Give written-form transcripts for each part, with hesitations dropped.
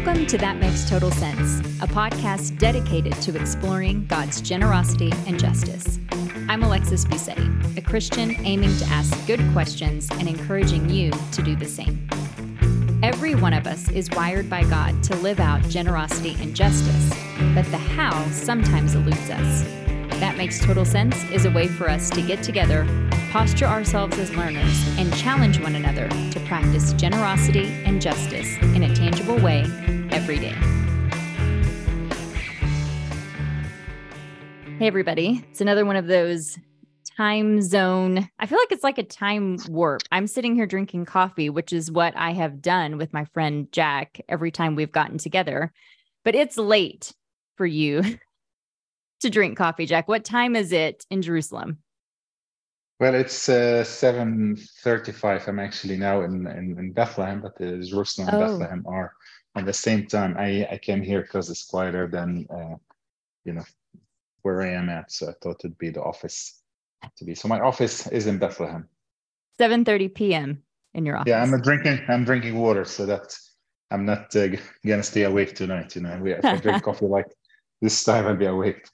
Welcome to That Makes Total Sense, a podcast dedicated to exploring God's generosity and justice. I'm Alexis Busetti, a Christian aiming to ask good questions and encouraging you to do the same. Every one of us is wired by God to live out generosity and justice, but the how sometimes eludes us. That Makes Total Sense is a way for us to get together, posture ourselves as learners, and challenge one another to practice generosity and justice in a tangible way every day. Hey, everybody. It's another one of those time zone. I feel like it's like a time warp. I'm sitting here drinking coffee, which is what I have done with my friend Jack every time we've gotten together. But it's late for you to drink coffee, Jack. What time is it in Jerusalem? Well, it's 7:35. I'm actually now in Bethlehem, but Jerusalem and Bethlehem are on the same time. I came here because it's quieter than where I am at, so I thought it'd be the office to be. So my office is in Bethlehem. 7:30 p.m. in your office. Yeah, I'm drinking water, so that I'm not gonna stay awake tonight. If I drink coffee like this time, I'll be awake.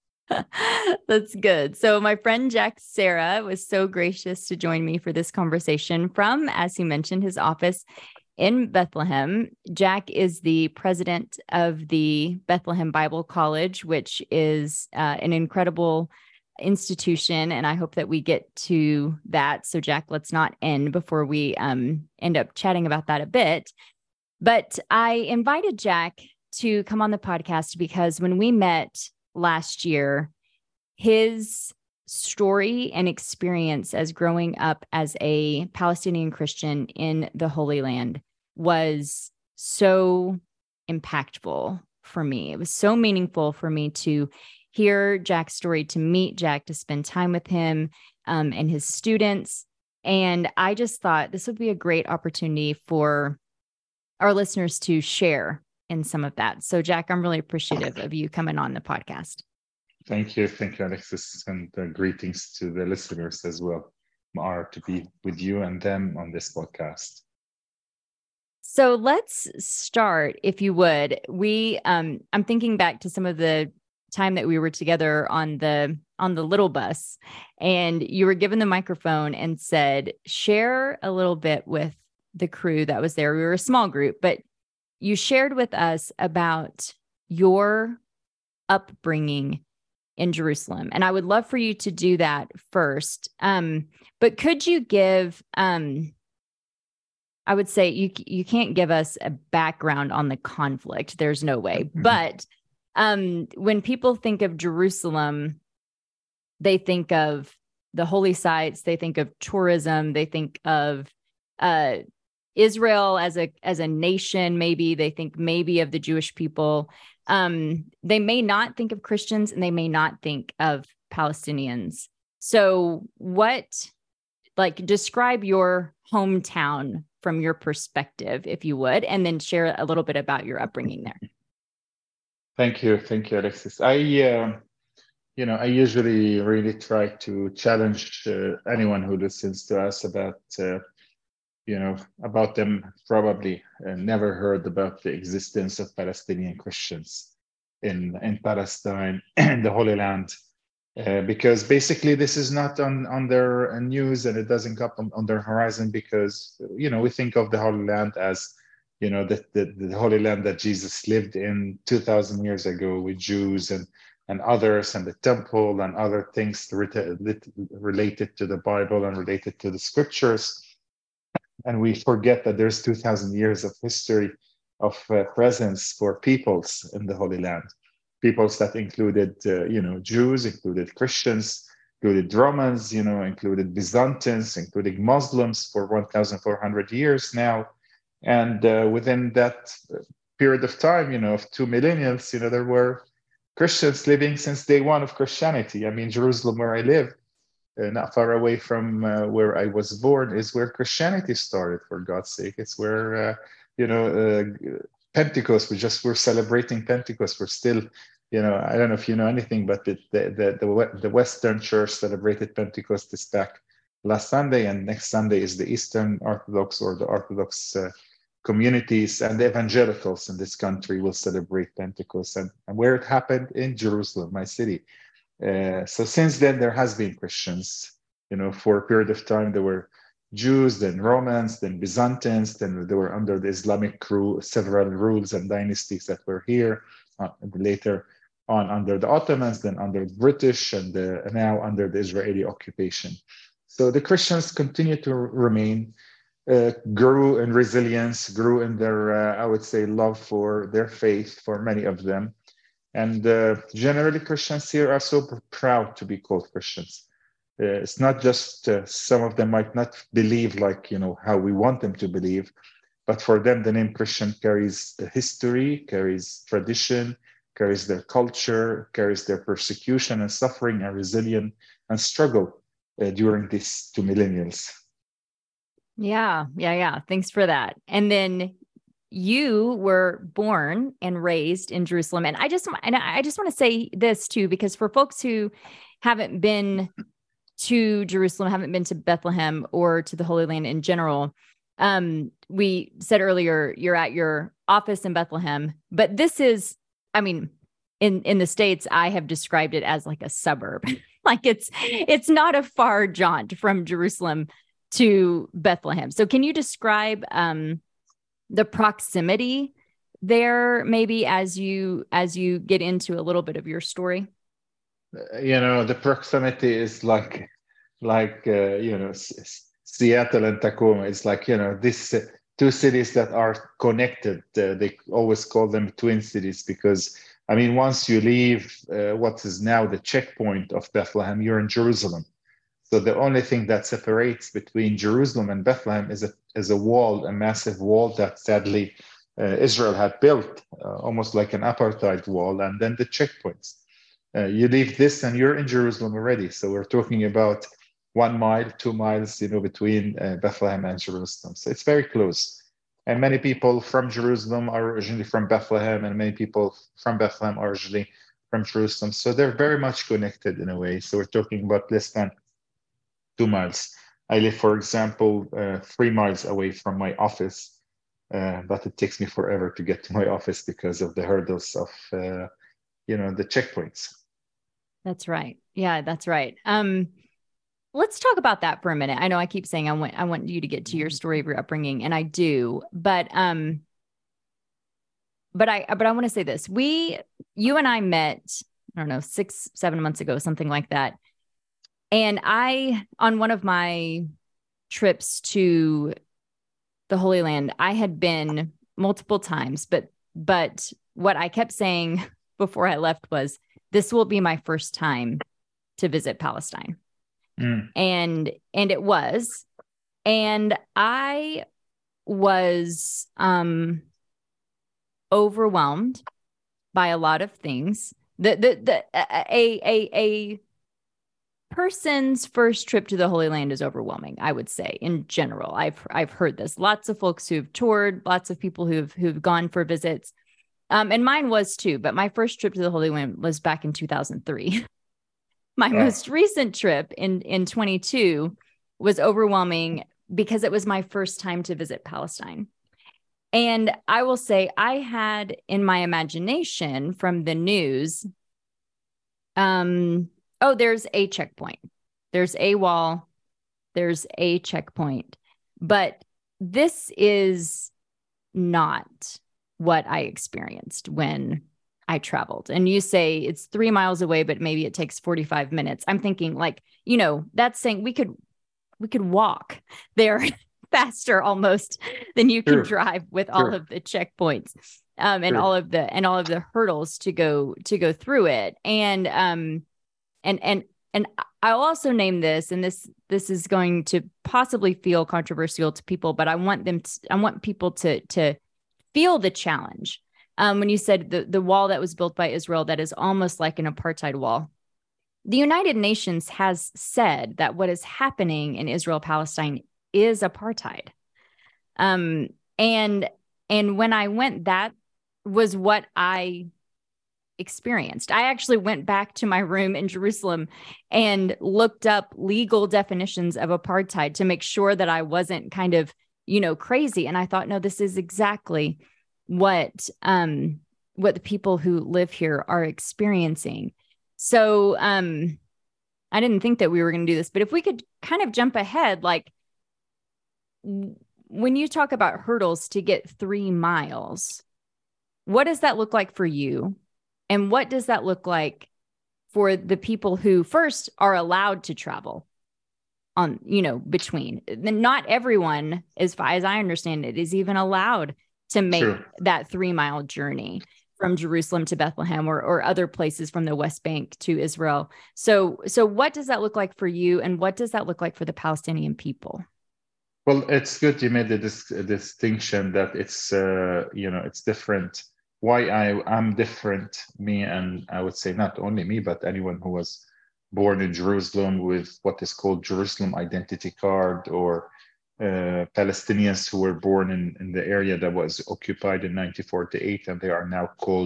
That's good. So my friend Jack Sarah was so gracious to join me for this conversation from, as he mentioned, his office in Bethlehem. Jack is the president of the Bethlehem Bible College, which is an incredible institution, and I hope that we get to that. So Jack, let's not end before we end up chatting about that a bit. But I invited Jack to come on the podcast because when we met last year, his story and experience as growing up as a Palestinian Christian in the Holy Land was so impactful for me. It was so meaningful for me to hear Jack's story, to meet Jack, to spend time with him and his students. And I just thought this would be a great opportunity for our listeners to share in some of that. So Jack, I'm really appreciative of you coming on the podcast. Thank you, Alexis, and greetings to the listeners as well. I'm honored to be with you and them on this podcast. So let's start, if you would. I'm thinking back to some of the time that we were together on the little bus, and you were given the microphone and said, share a little bit with the crew that was there. We were a small group, but you shared with us about your upbringing in Jerusalem. And I would love for you to do that first. But could you give, I would say you can't give us a background on the conflict. There's no way. But when people think of Jerusalem, they think of the holy sites, they think of tourism, they think of Israel as a nation, maybe they think maybe of the Jewish people. They may not think of Christians and they may not think of Palestinians. So describe your hometown from your perspective, if you would, and then share a little bit about your upbringing there. Thank you, Alexis. I usually really try to challenge anyone who listens to us about them probably never heard about the existence of Palestinian Christians in Palestine and the Holy Land, because basically this is not on their news and it doesn't come on their horizon because, we think of the Holy Land as, the Holy Land that Jesus lived in 2,000 years ago with Jews and others, and the temple and other things related to the Bible and related to the scriptures. And we forget that there's 2,000 years of history of presence for peoples in the Holy Land. Peoples that included, Jews, included Christians, included Romans, included Byzantines, including Muslims for 1,400 years now. And within that period of time, of 2 millennials, there were Christians living since day one of Christianity. I mean, Jerusalem, where I live, not far away from where I was born, is where Christianity started, for God's sake. It's where, Pentecost, we're celebrating Pentecost. We're still, I don't know if you know anything, but the Western Church celebrated Pentecost this back last Sunday, and next Sunday is the Eastern Orthodox or the Orthodox communities and the evangelicals in this country will celebrate Pentecost, and where it happened in Jerusalem, my city. So since then, there has been Christians. For a period of time, there were Jews, then Romans, then Byzantines, then they were under the Islamic several rules and dynasties that were here, later on under the Ottomans, then under the British, and now under the Israeli occupation. So the Christians continue to remain, grew in resilience, grew in their, I would say, love for their faith for many of them. And generally, Christians here are so proud to be called Christians. It's not just some of them might not believe like, how we want them to believe, but for them, the name Christian carries history, carries tradition, carries their culture, carries their persecution and suffering and resilience and struggle during these 2 millennials. Yeah. Thanks for that. And then you were born and raised in Jerusalem. And I just want to say this too, because for folks who haven't been to Jerusalem, haven't been to Bethlehem or to the Holy Land in general, we said earlier, you're at your office in Bethlehem, but this is, in the States, I have described it as like a suburb. Like it's not a far jaunt from Jerusalem to Bethlehem. So can you describe the proximity there, maybe as you get into a little bit of your story? The proximity is like Seattle and Tacoma. It's like, these two cities that are connected. They always call them twin cities because, once you leave what is now the checkpoint of Bethlehem, you're in Jerusalem. So the only thing that separates between Jerusalem and Bethlehem is a wall, a massive wall that sadly Israel had built, almost like an apartheid wall, and then the checkpoints. You leave this and you're in Jerusalem already. So we're talking about 1 mile, 2 miles, between Bethlehem and Jerusalem. So it's very close. And many people from Jerusalem are originally from Bethlehem, and many people from Bethlehem are originally from Jerusalem. So they're very much connected in a way. So we're talking about less than 2 miles. I live, for example, 3 miles away from my office, but it takes me forever to get to my office because of the hurdles of, the checkpoints. That's right. Yeah, that's right. Let's talk about that for a minute. I know I keep saying I want you to get to your story of your upbringing, and I do, but I want to say this. You and I met, I don't know, 6-7 months ago, something like that. And on one of my trips to the Holy Land, I had been multiple times, but what I kept saying before I left was, this will be my first time to visit Palestine. And it was, and I was overwhelmed by a lot of things. A person's first trip to the Holy Land is overwhelming, I would say, in general. I've heard this. Lots of folks who've toured, lots of people who've gone for visits. And mine was too, but my first trip to the Holy Land was back in 2003. My most recent trip in 22 was overwhelming because it was my first time to visit Palestine. And I will say I had in my imagination from the news, there's a checkpoint. There's a wall. There's a checkpoint. But this is not what I experienced when I traveled. And you say it's 3 miles away, but maybe it takes 45 minutes. I'm thinking that's saying we could walk there faster almost than you can drive with all of the checkpoints and all of the hurdles to go through it. And I'll also name this, and this is going to possibly feel controversial to people, but I want people to feel the challenge. When you said the wall that was built by Israel, that is almost like an apartheid wall. The United Nations has said that what is happening in Israel-Palestine is apartheid. And when I went, that was what I experienced. I actually went back to my room in Jerusalem and looked up legal definitions of apartheid to make sure that I wasn't kind of crazy. And I thought, no, this is exactly what the people who live here are experiencing. So I didn't think that we were going to do this, but if we could kind of jump ahead, like when you talk about hurdles to get 3 miles, what does that look like for you? And what does that look like for the people who first are allowed to travel on, between? Not everyone, as far as I understand it, is even allowed to make that 3-mile journey from Jerusalem to Bethlehem or other places from the West Bank to Israel. So what does that look like for you? And what does that look like for the Palestinian people? Well, it's good you made the distinction that it's, it's different. Why I'm different, me, and I would say not only me, but anyone who was born in Jerusalem with what is called Jerusalem identity card, or Palestinians who were born in the area that was occupied in 1948, and they are now called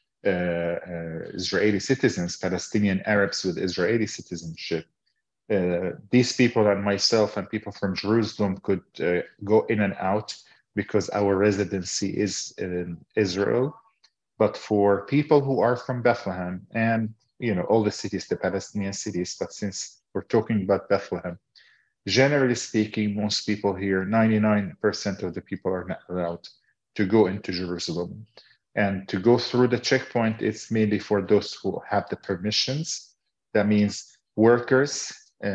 Israeli citizens, Palestinian Arabs with Israeli citizenship. These people and myself and people from Jerusalem could go in and out because our residency is in Israel. But for people who are from Bethlehem and all the cities, the Palestinian cities, but since we're talking about Bethlehem, generally speaking, most people here, 99% of the people are not allowed to go into Jerusalem. And to go through the checkpoint, it's mainly for those who have the permissions. That means workers.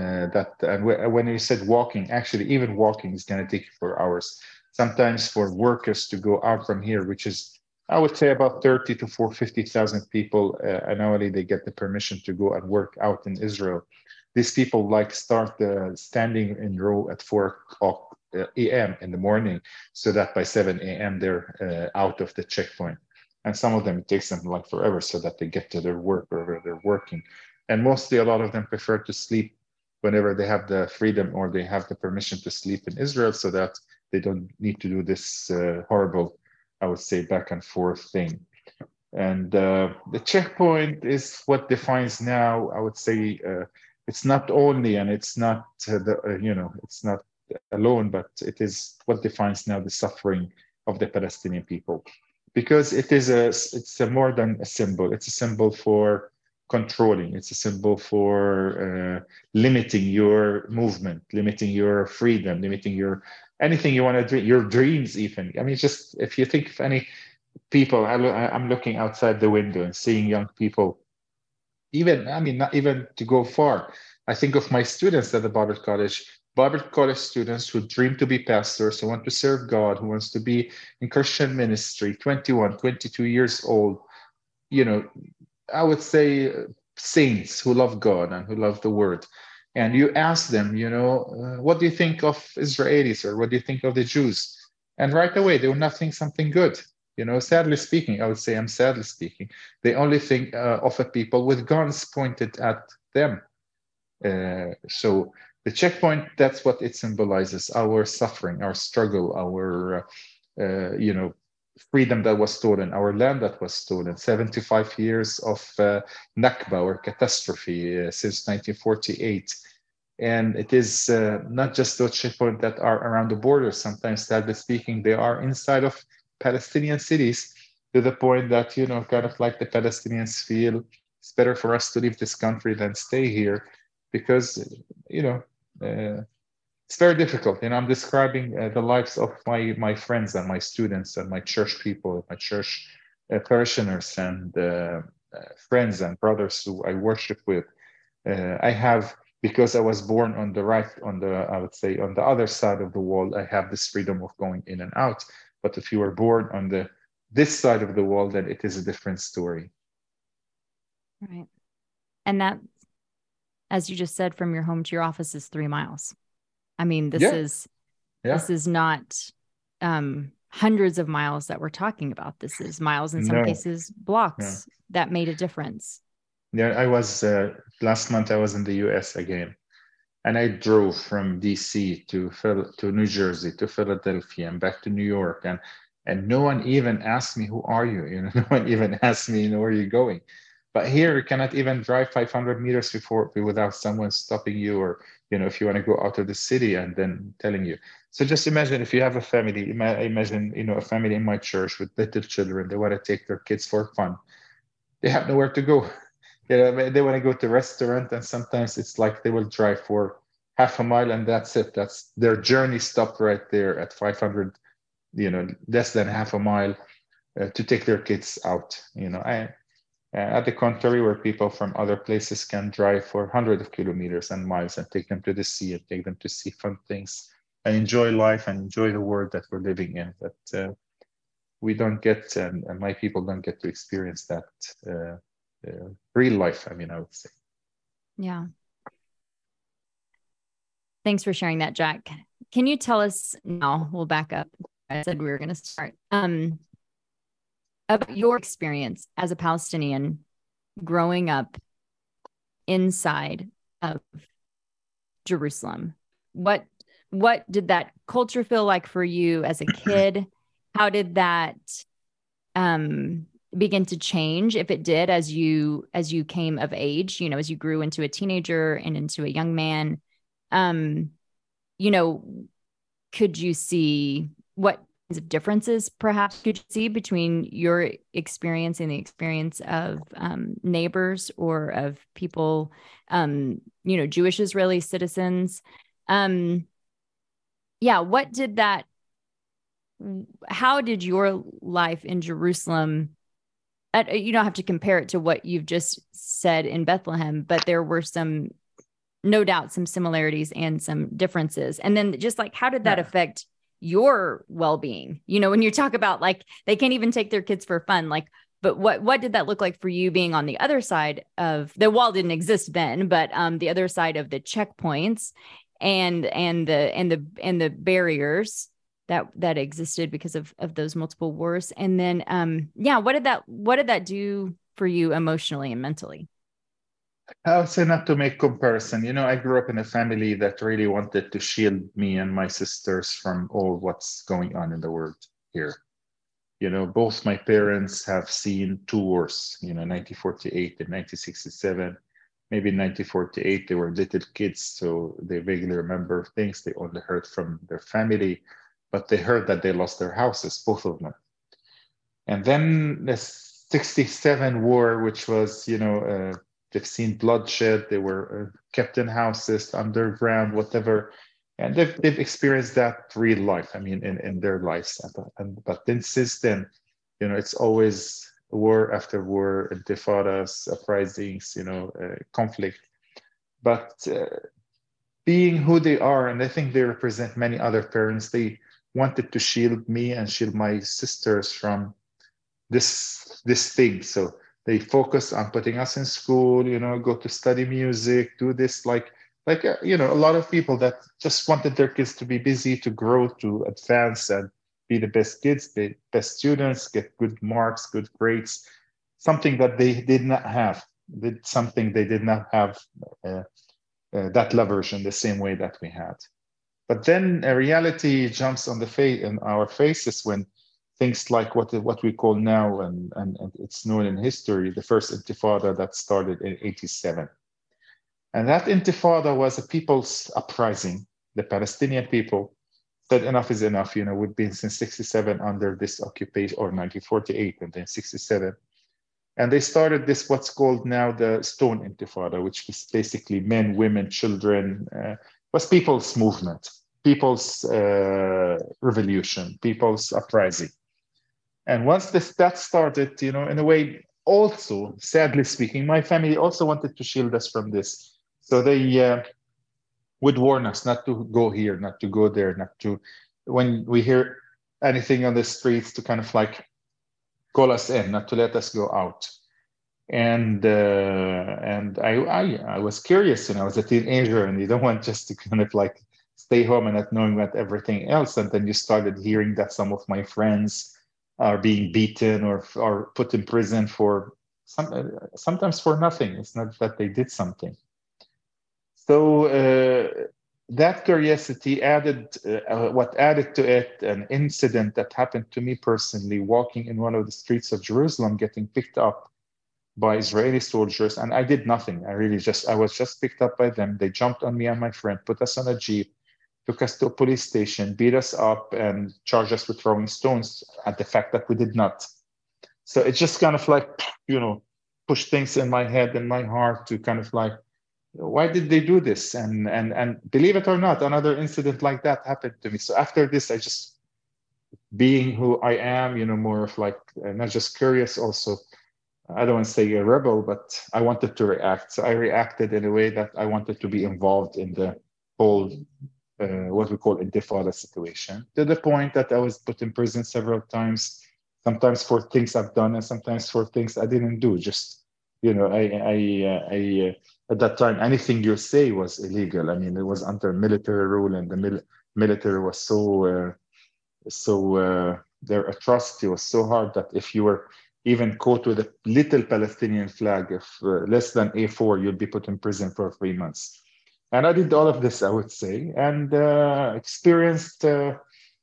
When you said walking, actually, even walking is going to take 4 hours. Sometimes for workers to go out from here, which is, I would say, about 30 to 50,000 people annually, they get the permission to go and work out in Israel. These people start standing in row at 4 a.m. in the morning, so that by 7 a.m. they're out of the checkpoint. And some of them, it takes them forever so that they get to their work or where they're working. And mostly a lot of them prefer to sleep whenever they have the freedom or they have the permission to sleep in Israel, so that they don't need to do this horrible, I would say, back and forth thing. And the checkpoint is what defines now, I would say, it's not only, and it's not it's not alone, but it is what defines now the suffering of the Palestinian people, because it's a more than a symbol. It's a symbol for controlling. It's a symbol for limiting your movement, limiting your freedom, limiting anything you want to do, your dreams even. I mean, just if you think of any people, I'm looking outside the window and seeing young people, not even to go far. I think of my students at the Bible College students who dream to be pastors, who want to serve God, who wants to be in Christian ministry, 21, 22 years old, I would say saints who love God and who love the word. And you ask them, what do you think of Israelis, or what do you think of the Jews? And right away, they will not think something good. Sadly speaking, I would say I'm sadly speaking, they only think of a people with guns pointed at them. So the checkpoint, that's what it symbolizes: our suffering, our struggle, our, freedom that was stolen, our land that was stolen, 75 years of Nakba, or catastrophe, since 1948. And it is not just those checkpoints that are around the border. Sometimes, sadly speaking, they are inside of Palestinian cities, to the point that, kind of like the Palestinians feel it's better for us to leave this country than stay here, because, it's very difficult. I'm describing the lives of my friends and my students and my church people, my church parishioners and friends and brothers who I worship with. I have, because I was born on I would say, on the other side of the wall, I have this freedom of going in and out. But if you were born on this side of the wall, then it is a different story. Right. And that, as you just said, from your home to your office is 3 miles. I mean, this is not hundreds of miles that we're talking about. This is miles, in some cases, blocks that made a difference. Yeah, I was, last month I was in the US again, and I drove from DC to New Jersey, to Philadelphia, and back to New York. And no one even asked me, who are you? No one even asked me, where are you going? But here you cannot even drive 500 meters without someone stopping you, or if you want to go out of the city and then telling you. So just imagine if you have a family. Imagine a family in my church with little children. They want to take their kids for fun. They have nowhere to go. They want to go to a restaurant, and sometimes it's like they will drive for half a mile, and that's it. That's their journey stopped right there at 500, less than half a mile, to take their kids out. At the contrary, where people from other places can drive for hundreds of kilometers and miles and take them to the sea and take them to see fun things and enjoy life and enjoy the world that we're living in. But we don't get, and my people don't get to experience that real life, I would say. Yeah. Thanks for sharing that, Jack. Can you tell us now, we'll back up. I said we were going to start. About your experience as a Palestinian growing up inside of Jerusalem. What did that culture feel like for you as a kid? How did that begin to change, if it did, as you came of age, as you grew into a teenager and into a young man? Could you see what kinds of differences perhaps could you see between your experience and the experience of neighbors or of people, Jewish Israeli citizens? How did your life in Jerusalem, you don't have to compare it to what you've just said in Bethlehem, but there were no doubt some similarities and some differences. And then just like, how did that affect your well-being? When you talk about like, they can't even take their kids for fun, like, but what did that look like for you being on the other side of the wall? Didn't exist then, but the other side of the checkpoints and the barriers that existed because of those multiple wars. And then, what did that do for you emotionally and mentally? I would say not to make comparison. I grew up in a family that really wanted to shield me and my sisters from all what's going on in the world here. Both my parents have seen two wars, 1948 and 1967. Maybe in 1948, they were little kids, so they vaguely remember things. They only heard from their family, but they heard that they lost their houses, both of them. And then the 67 war, which was, they've seen bloodshed. They were kept in houses, underground, whatever. And they've experienced that real life, in their lives. But then since then, it's always war after war, intifadas, uprisings, conflict. But being who they are, and I think they represent many other parents, they wanted to shield me and shield my sisters from this thing. So they focus on putting us in school, go to study music, do this, like a lot of people that just wanted their kids to be busy, to grow, to advance and be the best kids, the best students, get good marks, good grades, something that they did not have, that leverage in the same way that we had. But then a reality jumps in our faces when things like what we call now, and it's known in history, the first intifada that started in 87. And that intifada was a people's uprising. The Palestinian people said enough is enough. We've been since 67 under this occupation, or 1948 and then 67. And they started this, what's called now the Stone Intifada, which was basically men, women, children, was people's movement, people's revolution, people's uprising. And once that started, in a way, also, sadly speaking, my family also wanted to shield us from this. So they would warn us not to go here, not to go there, not to, when we hear anything on the streets, to kind of like call us in, not to let us go out. And I was curious, I was a teenager, and you don't want just to kind of like stay home and not knowing about everything else. And then you started hearing that some of my friends are being beaten or put in prison for sometimes for nothing. It's not that they did something. So that curiosity added to it an incident that happened to me personally, walking in one of the streets of Jerusalem, getting picked up by Israeli soldiers, and I did nothing. I was just picked up by them. They jumped on me and my friend, put us on a jeep, took us to a police station, beat us up, and charged us with throwing stones at the fact that we did not. So it just kind of like, push things in my head and my heart to kind of like, why did they do this? And believe it or not, another incident like that happened to me. So after this, I just, being who I am, more of like, not just curious, also, I don't want to say a rebel, but I wanted to react. So I reacted in a way that I wanted to be involved in the whole, what we call intifada situation, to the point that I was put in prison several times, sometimes for things I've done and sometimes for things I didn't do. Just, at that time, anything you say was illegal. I mean, it was under military rule, and the military was their atrocity was so hard that if you were even caught with a little Palestinian flag, if less than A4, you'd be put in prison for 3 months. And I did all of this, I would say, and experienced a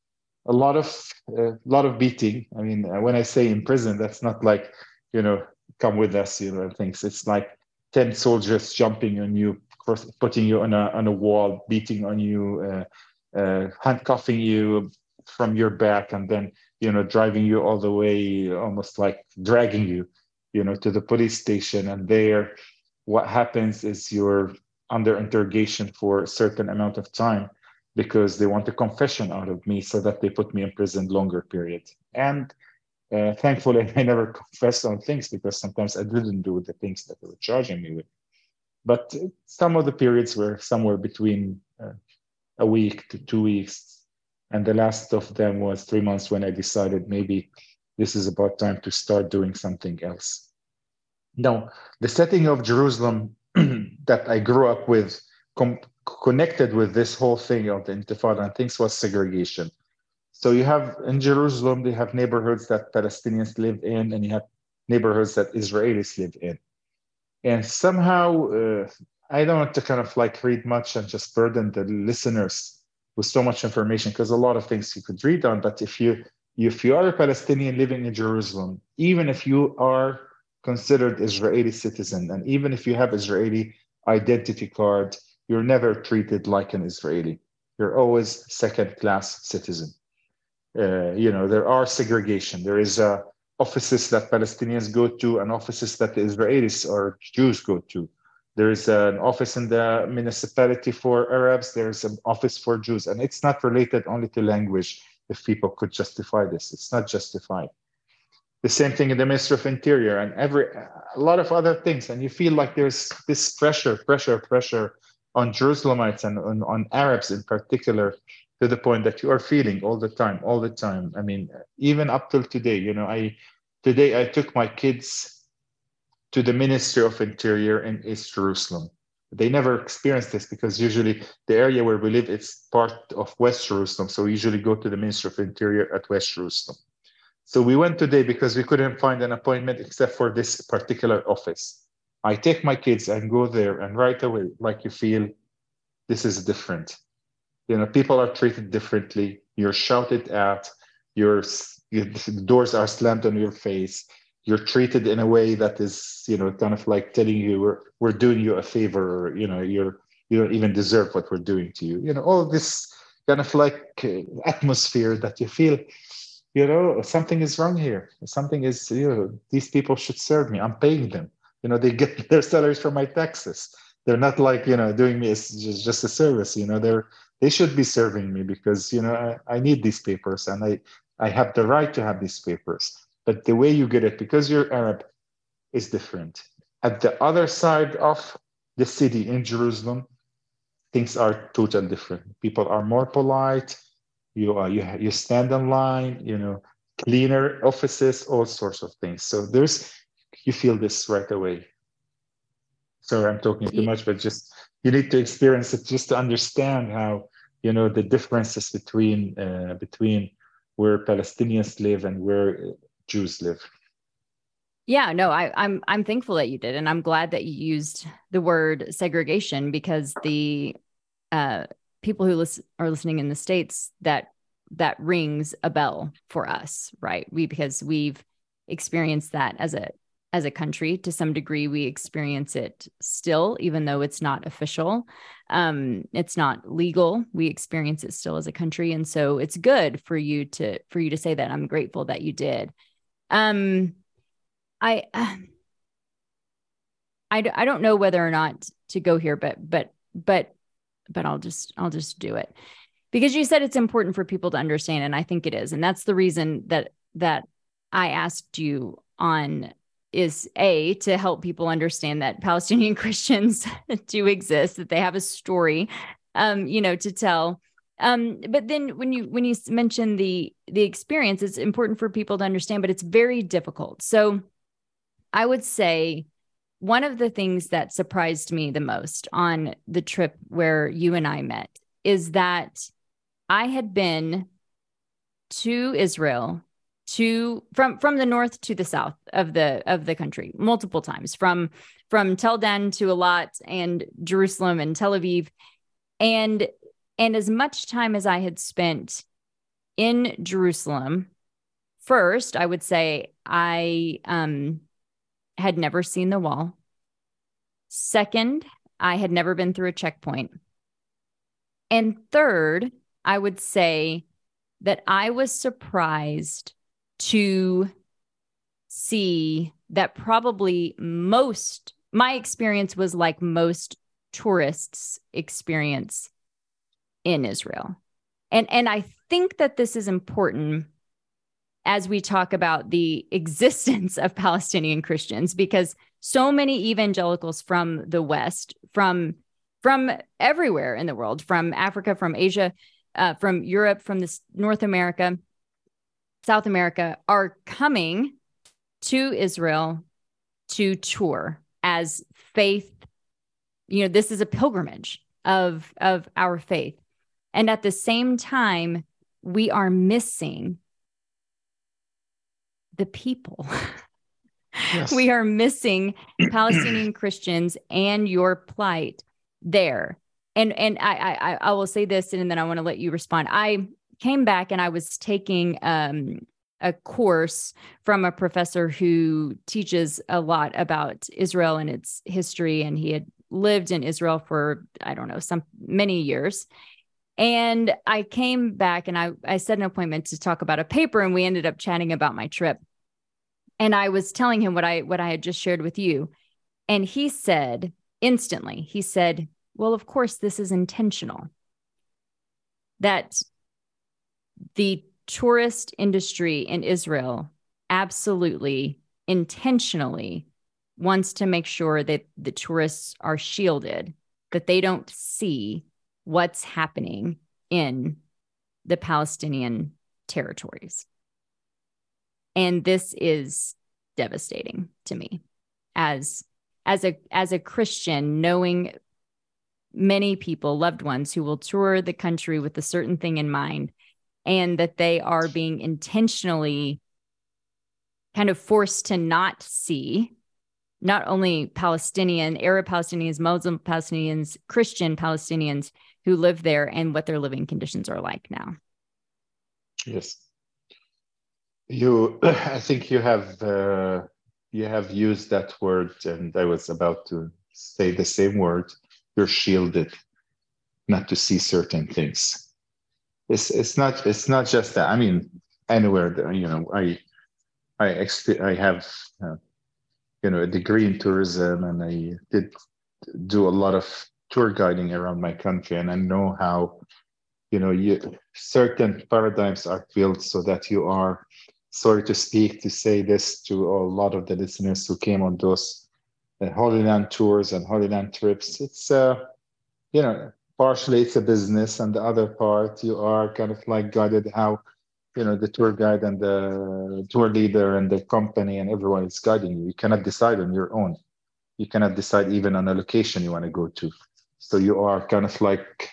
lot of beating. I mean, when I say in prison, that's not like, come with us, things. It's like 10 soldiers jumping on you, putting you on a wall, beating on you, handcuffing you from your back, and then driving you all the way, almost like dragging you, to the police station. And there, what happens is you're under interrogation for a certain amount of time because they want a confession out of me, so that they put me in prison longer period. And thankfully, I never confessed on things, because sometimes I didn't do the things that they were charging me with. But some of the periods were somewhere between a week to 2 weeks. And the last of them was 3 months, when I decided maybe this is about time to start doing something else. Now, the setting of Jerusalem that I grew up with, connected with this whole thing of the Intifada and things, was segregation. So you have in Jerusalem, they have neighborhoods that Palestinians live in, and you have neighborhoods that Israelis live in. And somehow, I don't want to kind of like read much and just burden the listeners with so much information, because a lot of things you could read on. But if you are a Palestinian living in Jerusalem, even if you are considered Israeli citizen, and even if you have Israeli identity card, you're never treated like an Israeli. You're always second-class citizen. There are segregation. There is offices that Palestinians go to, and offices that the Israelis or Jews go to. There is an office in the municipality for Arabs. There's an office for Jews. And it's not related only to language, if people could justify this. It's not justified. The same thing in the Ministry of Interior, and a lot of other things. And you feel like there's this pressure on Jerusalemites and on Arabs in particular, to the point that you are feeling all the time. I mean, even up till today, today I took my kids to the Ministry of Interior in East Jerusalem. They never experienced this, because usually the area where we live, it's part of West Jerusalem. So we usually go to the Ministry of Interior at West Jerusalem. So we went today because we couldn't find an appointment except for this particular office. I take my kids and go there, and right away, like, you feel this is different. People are treated differently. You're shouted at. Your doors are slammed on your face. You're treated in a way that is, kind of like telling you we're doing you a favor. Or, you don't even deserve what we're doing to you. All this kind of like atmosphere that you feel, something is wrong here. Something is, these people should serve me. I'm paying them. They get their salaries from my taxes. They're not like, doing me as just a service. They should be serving me, because, I need these papers, and I have the right to have these papers. But the way you get it, because you're Arab, is different. At the other side of the city in Jerusalem, things are totally different. People are more polite. You stand in line, cleaner offices, all sorts of things. So you feel this right away. Sorry, I'm talking too much, but just you need to experience it just to understand how, the differences between where Palestinians live and where Jews live. Yeah, no, I'm thankful that you did, and I'm glad that you used the word segregation, because the people who are listening in the States, that rings a bell for us, right? Because we've experienced that as as a country. To some degree, we experience it still, even though it's not official. It's not legal. We experience it still as a country. And so it's good for you to say that. I'm grateful that you did. I don't know whether or not to go here, but I'll just do it, because you said it's important for people to understand. And I think it is. And that's the reason that I asked you on, is to help people understand that Palestinian Christians do exist, that they have a story, to tell. But then when you mention the experience, it's important for people to understand, but it's very difficult. So I would say one of the things that surprised me the most on the trip where you and I met is that I had been to Israel, from the north to the south of the country multiple times, from Tel Dan to Eilat and Jerusalem and Tel Aviv, and as much time as I had spent in Jerusalem, first I would say I had never seen the wall. Second, I had never been through a checkpoint. And third, I would say that I was surprised to see that probably my experience was like most tourists' experience in Israel. And I think that this is important as we talk about the existence of Palestinian Christians, because so many evangelicals from the West, from everywhere in the world, from Africa, from Asia, from Europe, from North America, South America, are coming to Israel to tour as faith. This is a pilgrimage of our faith. And at the same time, we are missing the people. Yes. We are missing Palestinian Christians and your plight there. And I will say this, and then I want to let you respond. I came back and I was taking a course from a professor who teaches a lot about Israel and its history. And he had lived in Israel for, many years. And I came back and I set an appointment to talk about a paper, and we ended up chatting about my trip. And I was telling him what I had just shared with you. And he said instantly, well, of course, this is intentional. That the tourist industry in Israel absolutely intentionally wants to make sure that the tourists are shielded, that they don't see what's happening in the Palestinian territories. And this is devastating to me as a Christian, knowing many people, loved ones, who will tour the country with a certain thing in mind, and that they are being intentionally kind of forced to not see not only Arab Palestinians, Muslim Palestinians, Christian Palestinians who live there, and what their living conditions are like now. Yes. I think you have used that word, and I was about to say the same word. You're shielded not to see certain things. It's not just that. I mean, anywhere, I have a degree in tourism, and I did do a lot of tour guiding around my country, and I know how certain paradigms are built so that you are, sorry to say this to a lot of the listeners who came on those Holy Land tours and Holy Land trips. It's partially it's a business, and the other part you are kind of like guided how the tour guide and the tour leader and the company and everyone is guiding you. You cannot decide on your own. You cannot decide even on a location you want to go to. So you are kind of like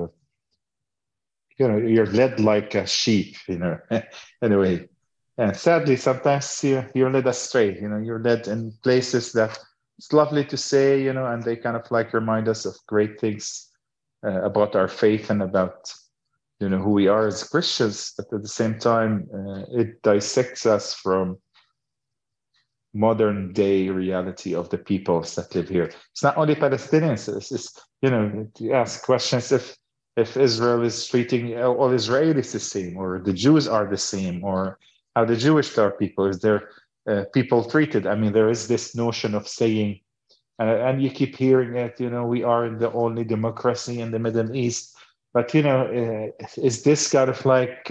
you're led like a sheep, anyway. And sadly, sometimes you're led astray. You're led in places that it's lovely to say, and they kind of like remind us of great things about our faith and about who we are as Christians. But at the same time, it dissects us from modern day reality of the peoples that live here. It's not only Palestinians. It's you ask questions if Israel is treating all Israelis the same, or the Jews are the same, or how the Jewish are people. Is there people treated? I mean, there is this notion of saying, and you keep hearing it, we are in the only democracy in the Middle East. But, is this kind of like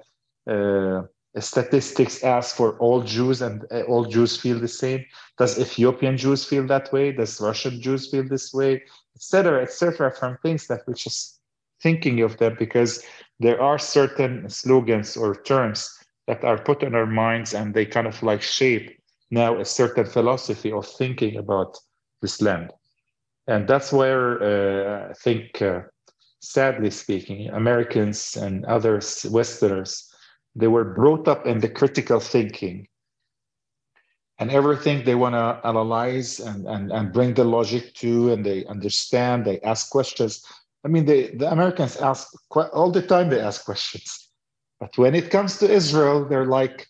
statistics ask for all Jews, and all Jews feel the same? Does Ethiopian Jews feel that way? Does Russian Jews feel this way? Et cetera, from things that we're just thinking of them, because there are certain slogans or terms that are put in our minds, and they kind of like shape now a certain philosophy of thinking about this land. And that's where I think, sadly speaking, Americans and others, Westerners, they were brought up in the critical thinking, and everything they want to analyze and bring the logic to, and they understand, they ask questions. I mean, the Americans ask all the time, they ask questions. But when it comes to Israel, they're like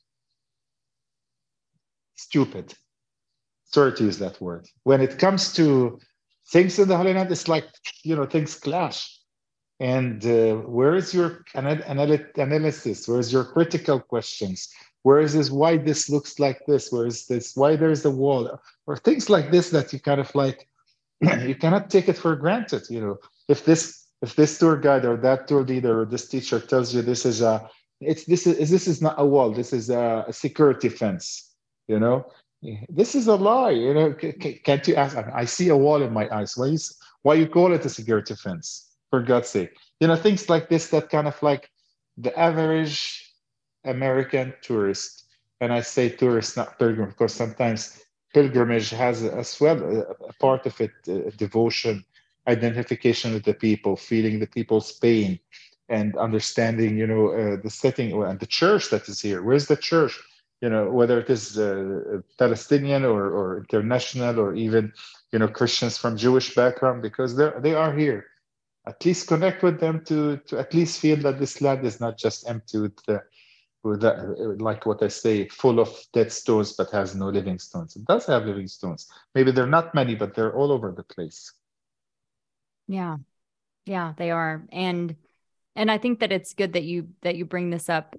stupid. Sorry to use that word. When it comes to things in the Holy Land, it's like, things clash. And where is your analysis? Where is your critical questions? Where is this? Why this looks like this? Where is this? Why there is a wall? Or things like this that you kind of like, you cannot take it for granted. If this tour guide or that tour leader or this teacher tells you this is not a wall, this is a security fence. This is a lie. Can't you ask? I see a wall in my eyes. Why you call it a security fence? For God's sake, things like this that kind of like the average American tourist, and I say tourist, not pilgrim, because sometimes pilgrimage has as well a part of it, devotion, identification with the people, feeling the people's pain, and understanding, the setting and the church that is here. Where's the church? Whether it is Palestinian or international, or even, Christians from Jewish background, because they are here. At least connect with them to at least feel that this land is not just empty with like what I say, full of dead stones, but has no living stones. It does have living stones. Maybe they're not many, but they're all over the place. Yeah, they are. And I think that it's good that you bring this up.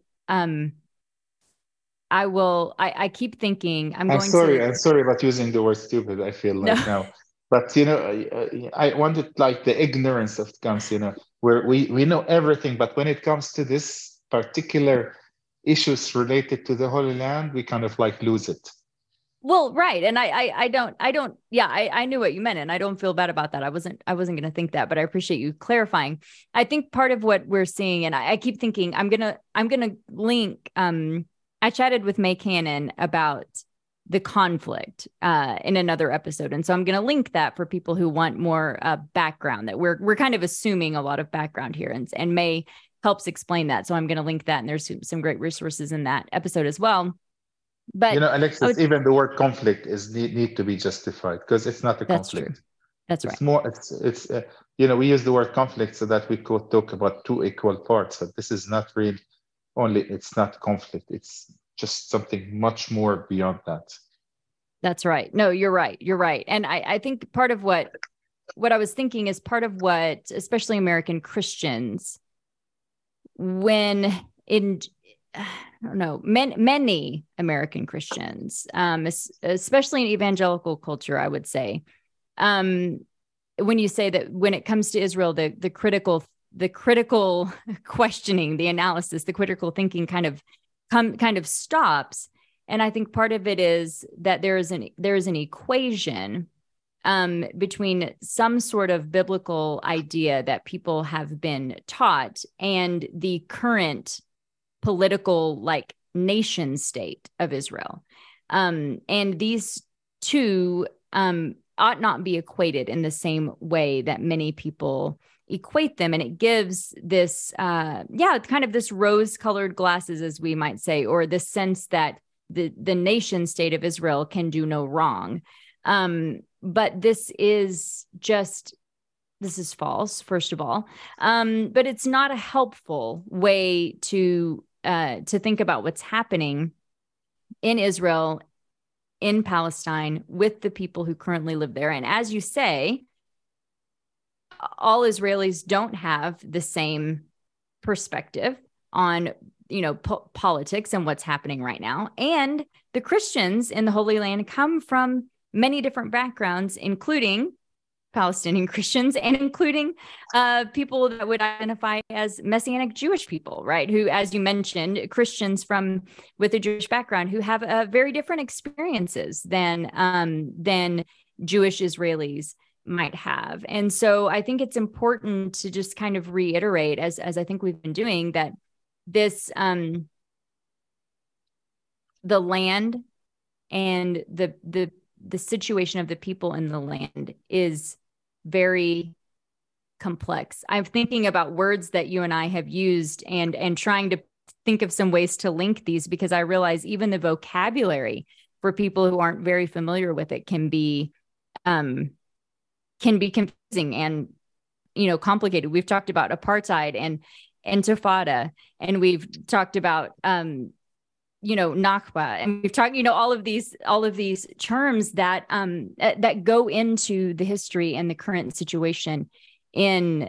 I keep thinking I'm sorry about using the word stupid. I feel like now. But I wanted like the ignorance of comes, where we know everything, but when it comes to this particular issues related to the Holy Land, we kind of like lose it. Well, right, and I don't. Yeah, I knew what you meant, and I don't feel bad about that. I wasn't going to think that, but I appreciate you clarifying. I think part of what we're seeing, and I keep thinking, I'm gonna link. I chatted with May Cannon about the conflict in another episode. And so I'm going to link that for people who want more background, that we're kind of assuming a lot of background here, and May helps explain that. So I'm going to link that, and there's some great resources in that episode as well. But Alexis, even the word conflict is need to be justified, because it's not a conflict. True. That's right. It's more, it's we use the word conflict so that we could talk about two equal parts, but this is not really it's not conflict. It's just something much more beyond that. That's right. No, you're right. And I think part of what I was thinking is part of what, especially American Christians, when I don't know, many American Christians, especially in evangelical culture, I would say, when you say that when it comes to Israel, the critical questioning, the analysis, the critical thinking kind of stops. And I think part of it is that there is an equation between some sort of biblical idea that people have been taught and the current political nation state of Israel. And these two ought not be equated in the same way that many people equate them. And it gives this, kind of this rose-colored glasses, as we might say, or this sense that the nation state of Israel can do no wrong. But this is false, first of all. But it's not a helpful way to think about what's happening in Israel in Palestine with the people who currently live there. And as you say, all Israelis don't have the same perspective on, politics and what's happening right now. And the Christians in the Holy Land come from many different backgrounds, including Palestinian Christians and including people that would identify as Messianic Jewish people, right? Who, as you mentioned, Christians with a Jewish background who have very different experiences than Jewish Israelis might have. And so I think it's important to just kind of reiterate, as I think we've been doing, that this the land and the situation of the people in the land is very complex. I'm thinking about words that you and I have used and trying to think of some ways to link these, because I realize even the vocabulary for people who aren't very familiar with it can be confusing and complicated. We've talked about apartheid and Intifada, and we've talked about Nakba, and we've talked, all of these terms that that go into the history and the current situation in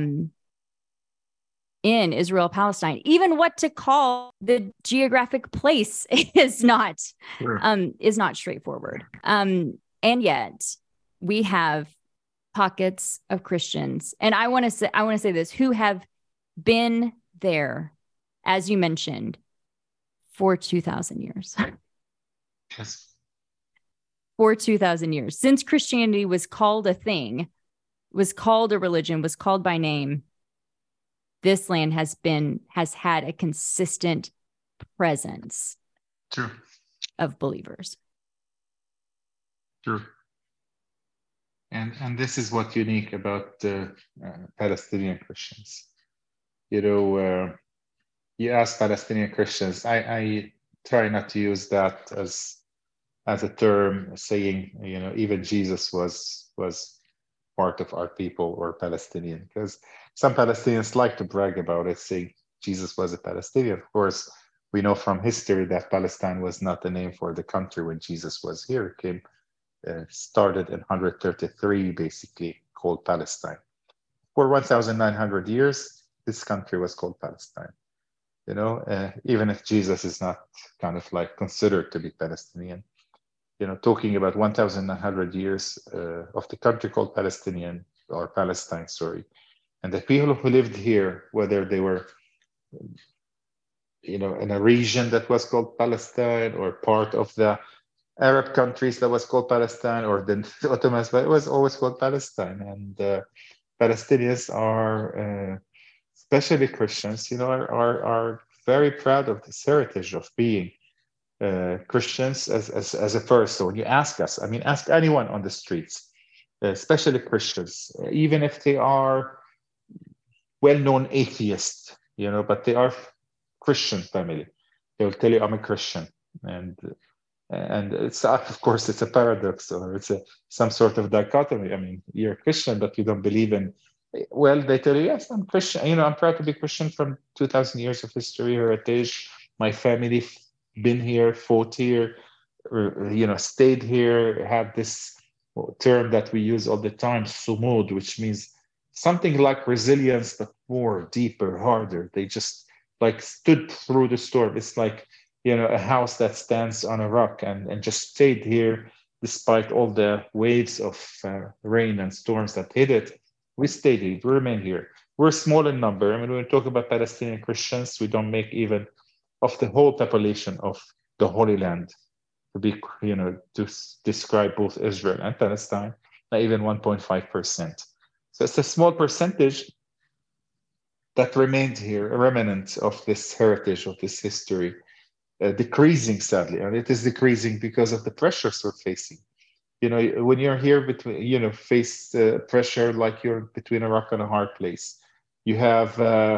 Israel, Palestine. Even what to call the geographic place is not straightforward. And yet we have pockets of Christians, and I want to say this, who have been there, as you mentioned, for 2,000 years. Yes. For 2,000 years. Since Christianity was called a thing, was called a religion, was called by name, this land has had a consistent presence. True. Of believers. True. And this is what's unique about Palestinian Christians. You ask Palestinian Christians, I try not to use that as a term saying, even Jesus was part of our people or Palestinian, because some Palestinians like to brag about it, saying Jesus was a Palestinian. Of course, we know from history that Palestine was not the name for the country when Jesus was here. It started in 133, basically called Palestine. For 1,900 years, this country was called Palestine. Even if Jesus is not kind of like considered to be Palestinian, talking about 1,900 years of the country called Palestinian or Palestine, sorry. And the people who lived here, whether they were, in a region that was called Palestine or part of the Arab countries that was called Palestine, or the Ottomans, but it was always called Palestine. And Palestinians are, especially Christians, are very proud of this heritage of being Christians as a first. So when you ask us, ask anyone on the streets, especially Christians, even if they are well-known atheists, but they are Christian family, they will tell you, I'm a Christian. And it's, of course, it's a paradox, or it's some sort of dichotomy. You're a Christian, but you don't believe in. Well, they tell you, yes, I'm Christian. I'm proud to be Christian from 2,000 years of history, heritage. My family been here, fought here, stayed here, had this term that we use all the time, sumud, which means something like resilience, but more, deeper, harder. They just stood through the storm. It's like, a house that stands on a rock and just stayed here despite all the waves of rain and storms that hit it. We stayed here, we remain here. We're small in number. When we talk about Palestinian Christians, we don't make even of the whole population of the Holy Land to be, to describe both Israel and Palestine, not even 1.5%. So it's a small percentage that remained here, a remnant of this heritage, of this history, decreasing sadly, and it is decreasing because of the pressures we're facing. When you're here between, face pressure like you're between a rock and a hard place. You have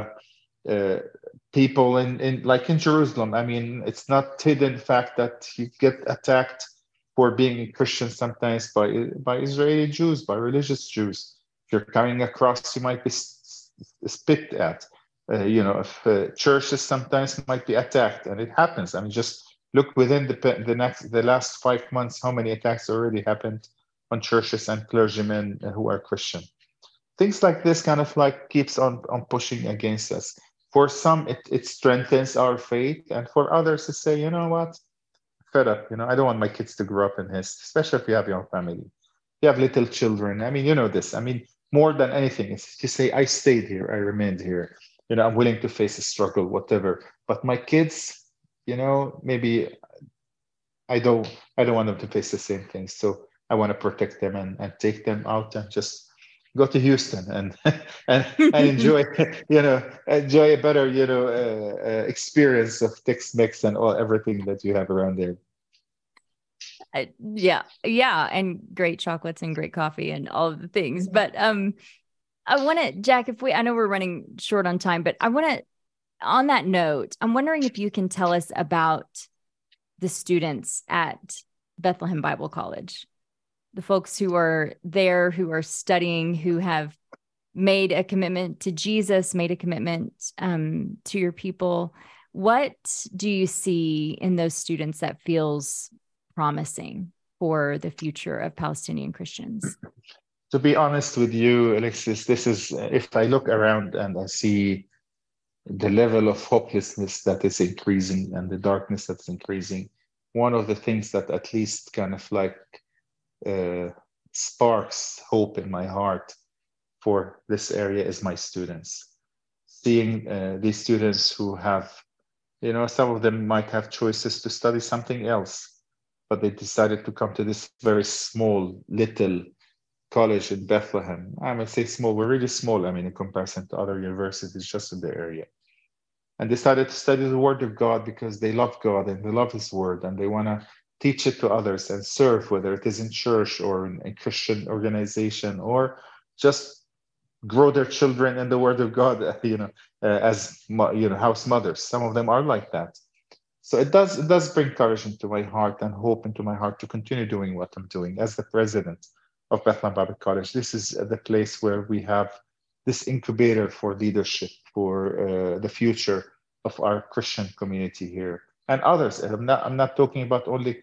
people in Jerusalem. It's not hidden fact that you get attacked for being a Christian sometimes by Israeli Jews, by religious Jews. If you're coming across, you might be spit at. If churches sometimes might be attacked, and it happens. Just Look within the last 5 months, how many attacks already happened on churches and clergymen who are Christian. Things like this kind of like keeps on pushing against us. For some, it strengthens our faith, and for others, to say, you know what, fed up. I don't want my kids to grow up in this, especially if you have your own family, you have little children. I mean, you know this. I mean, more than anything, it's to say, I stayed here, I remained here. I'm willing to face a struggle, whatever. But my kids, maybe I don't want them to face the same thing. So I want to protect them and take them out and just go to Houston and and enjoy enjoy a better experience of Tex-Mex and everything that you have around there. Yeah, and great chocolates and great coffee and all of the things. But I want to, Jack, I know we're running short on time, but I want to, on that note, I'm wondering if you can tell us about the students at Bethlehem Bible College, the folks who are there, who are studying, who have made a commitment to Jesus, made a commitment to your people. What do you see in those students that feels promising for the future of Palestinian Christians? To be honest with you, Alexis, this is, if I look around and I see the level of hopelessness that is increasing and the darkness that's increasing, one of the things that at least kind of like sparks hope in my heart for this area is my students. Seeing these students who have, some of them might have choices to study something else, but they decided to come to this very small, little college in Bethlehem. I would say small, we're really small, in comparison to other universities just in the area. And decided to study the Word of God because they love God and they love His Word and they want to teach it to others and serve, whether it is in church or in a Christian organization, or just grow their children in the Word of God, as house mothers. Some of them are like that. So it does bring courage into my heart and hope into my heart to continue doing what I'm doing as the president of Bethlehem Bible College. This is the place where we have this incubator for leadership for the future of our Christian community here and others. And I'm not talking about only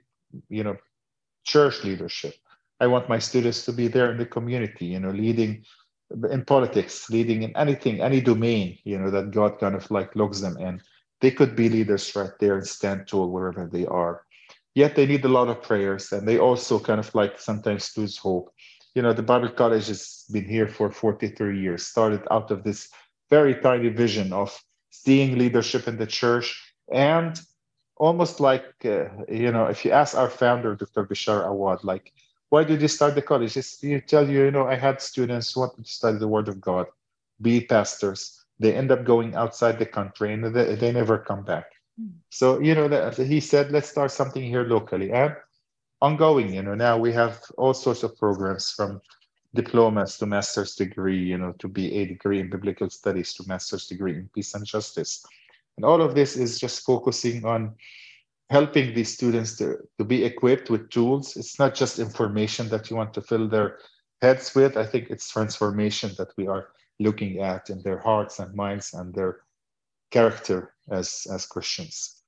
church leadership. I want my students to be there in the community, leading in politics, leading in anything, any domain, that God kind of like locks them in. They could be leaders right there and stand tall wherever they are. Yet they need a lot of prayers, and they also kind of like sometimes lose hope. The Bible College has been here for 43 years, started out of this very tiny vision of seeing leadership in the church, and almost like, if you ask our founder, Dr. Bishar Awad, like, why did you start the college? He tell you, I had students who wanted to study the Word of God, be pastors. They end up going outside the country and they never come back. So, he said, let's start something here locally. And ongoing, now we have all sorts of programs from diplomas to master's degree, to BA degree in biblical studies to master's degree in peace and justice. And all of this is just focusing on helping these students to be equipped with tools. It's not just information that you want to fill their heads with. I think it's transformation that we are looking at in their hearts and minds and their character as Christians.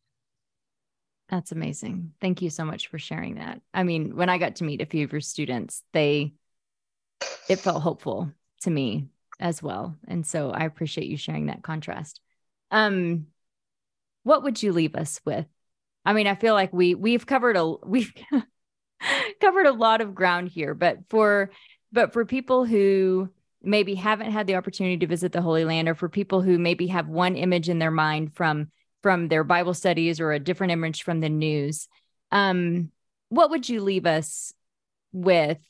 That's amazing. Thank you so much for sharing that. When I got to meet a few of your students, it felt hopeful to me as well. And so I appreciate you sharing that contrast. What would you leave us with? I feel like we've covered covered a lot of ground here, but for people who maybe haven't had the opportunity to visit the Holy Land, or for people who maybe have one image in their mind from their Bible studies or a different image from the news, what would you leave us with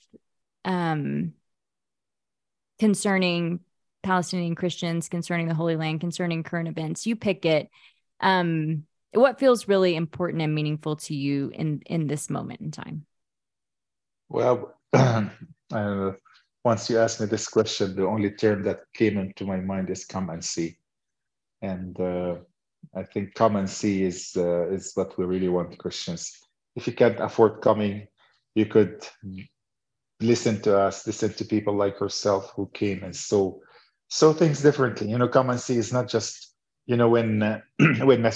concerning Palestinian Christians, concerning the Holy Land, concerning current events? You pick it. What feels really important and meaningful to you in this moment in time? Well, once you asked me this question, the only term that came into my mind is come and see. And I think come and see is what we really want, Christians. If you can't afford coming, you could listen to us, listen to people like yourself who came and saw things differently. Come and see is not just, when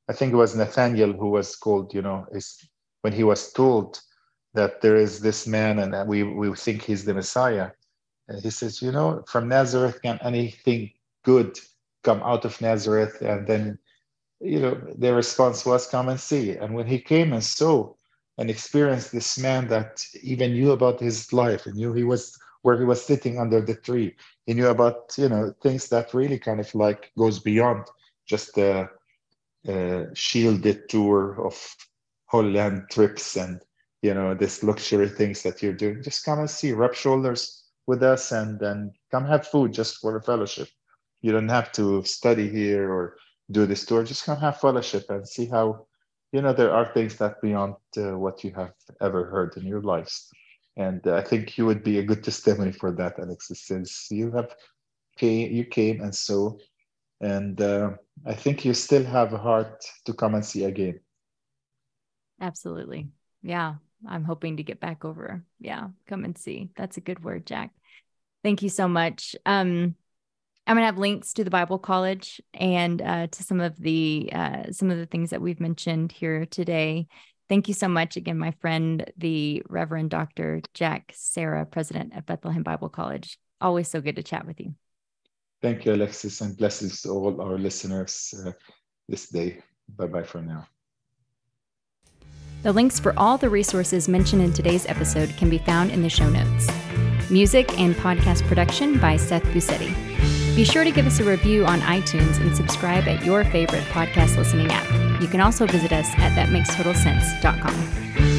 I think it was Nathaniel who was called, when he was told that there is this man and we think he's the Messiah. And he says, from Nazareth, can anything good come out of Nazareth? And then, their response was, come and see. And when he came and saw and experienced this man that even knew about his life and knew where he was sitting under the tree, he knew about, things that really kind of like goes beyond just the shielded tour of Holy Land trips and, this luxury things that you're doing. Just come and see, rub shoulders with us, and then come have food just for a fellowship. You don't have to study here or do this tour. Just come have fellowship and see how, there are things that beyond what you have ever heard in your lives. And I think you would be a good testimony for that, Alexis, since you came and saw, and I think you still have a heart to come and see again. Absolutely. Yeah. I'm hoping to get back over. Yeah. Come and see. That's a good word, Jack. Thank you so much. I'm going to have links to the Bible College and to some of the things that we've mentioned here today. Thank you so much again, my friend, the Reverend Dr. Jack Serra, president of Bethlehem Bible College. Always so good to chat with you. Thank you, Alexis, and blessings to all our listeners this day. Bye-bye for now. The links for all the resources mentioned in today's episode can be found in the show notes. Music and podcast production by Seth Busetti. Be sure to give us a review on iTunes and subscribe at your favorite podcast listening app. You can also visit us at thatmaketotalsense.com.